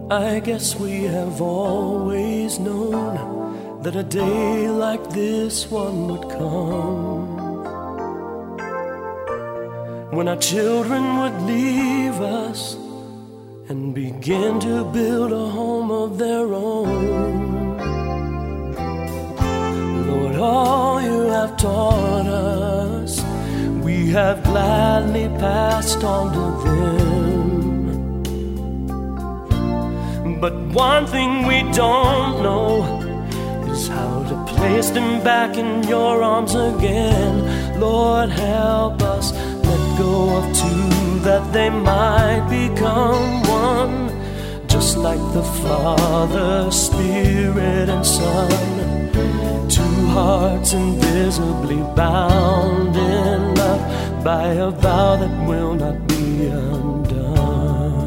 I guess we have always known that a day like this one would come, when our children would leave us and begin to build a home of their own. Lord, all you have taught us, we have gladly passed on to them. But one thing we don't know is how to place them back in your arms again. Lord, help us let go of two, that they might become one, just like the Father, Spirit, and Son. Two hearts invisibly bound in love by a vow that will not be undone.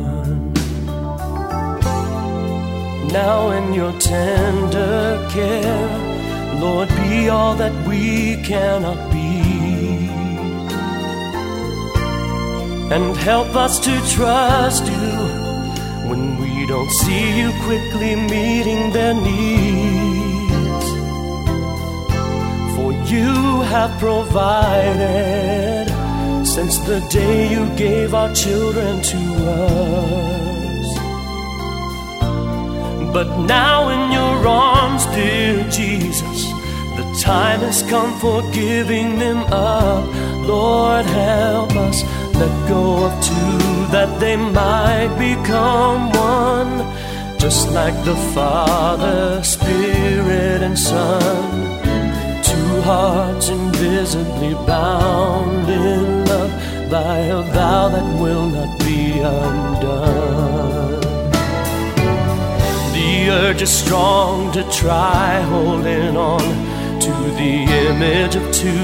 Now in your tender care, Lord, be all that we cannot be, and help us to trust you when we don't see you quickly meeting their needs. For you have provided since the day you gave our children to us. But now in your arms, dear Jesus, the time has come for giving them up. Lord, help us let go of two, that they might become one, just like the Father, Spirit, and Son. Two hearts invisibly bound in love by a vow that will not be undone. The urge is strong to try holding on to the image of two.